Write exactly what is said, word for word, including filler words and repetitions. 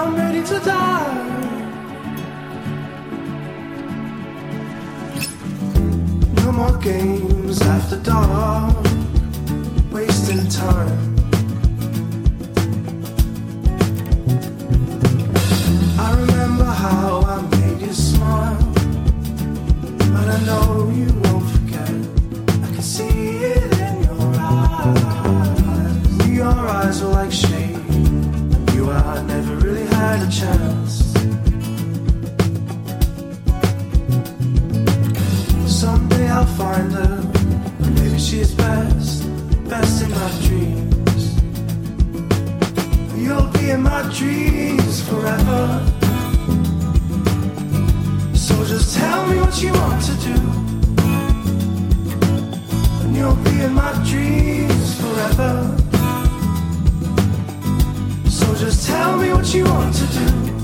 I'm ready to die. No more games after dark, wasting time. I remember how I made you smile, but I know you won't forget. I can see it in your eyes. Your eyes were like shade. You and I never really had a chance. Someday I'll find her. Maybe she's best, best in my dreams. You'll be in my dreams forever. So just tell me what you want to do, and you'll be in my dreams forever. So just tell me what you want to do.